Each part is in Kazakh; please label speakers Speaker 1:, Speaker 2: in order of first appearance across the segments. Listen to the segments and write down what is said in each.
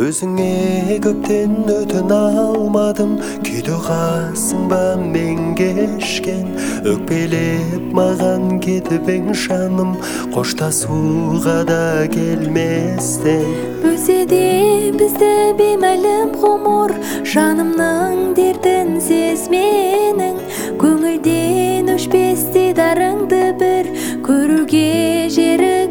Speaker 1: Өзіңе көптен өтін алмадым, күйді қасың ба мен кешкен. Өкпелеп маған кетіп ең жаным, қоштасуға да келместен.
Speaker 2: Бөсе де бізді беймәлім ғұмыр, жанымның дертін сезменің. Көңілден өшпес дидарыңды бір көруге жерік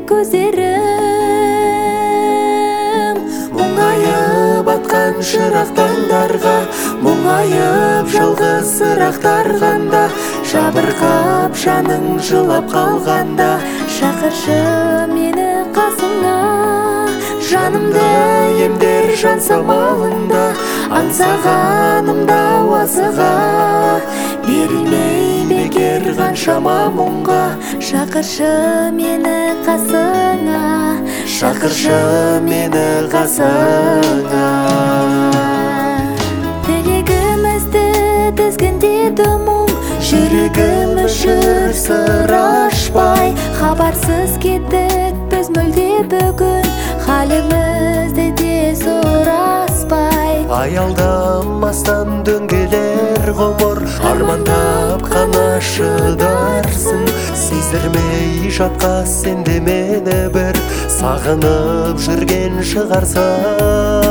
Speaker 2: көздерім.
Speaker 1: Мұңайып атқан шырақ таңдарға, мұңайып жалғыз сырақ тарғанда, жабырқап жаның жылап қалғанда,
Speaker 2: шақыршы мені қасыңа.
Speaker 1: Жанымды емдер жан самалында, аңсағанымда уазыға. Берілмей бекер қаншама мұңға,
Speaker 2: шақыршы мені қасыңа.
Speaker 1: шақыршы мені қасыңа.
Speaker 2: Тілегімізді тізгіндеді мұң,
Speaker 1: жүрегім жүр сыр ашпай.
Speaker 2: Хабарсыз кеттік біз мүлде бүгін, халімізді де сұраспай.
Speaker 1: Аялдамастан дөңгелер ғұмыр, армандап қана шыдарсың. Сездірмей жатқа сен де мені бір сағынып жүрген шығарсың.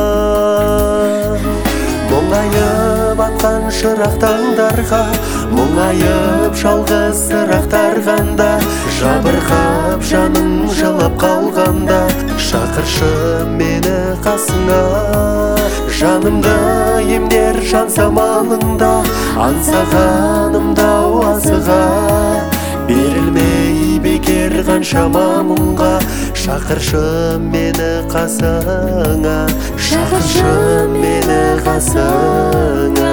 Speaker 1: Мұңайып атқан шырақ таңдарға, мұңайып жалғыз сырақ тарғанда, жабырқап жаның жылап қалғанда, шақыршы мені қасыңа. Жанымды емдер жан самалында, аңсағанымда уазыға. Берілмей бекер қаншама мұңға, шақыршы мені қасыңа. шақыршы мені қасыңа.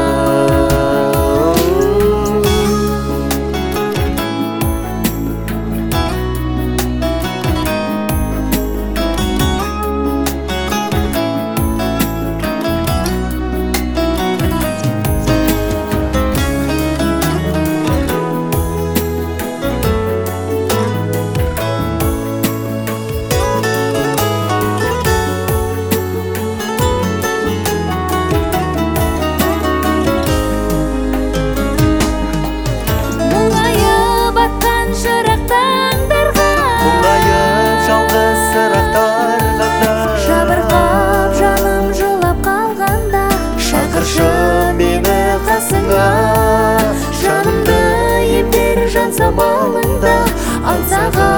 Speaker 1: Жанымды емдер жан самалында, аңсаған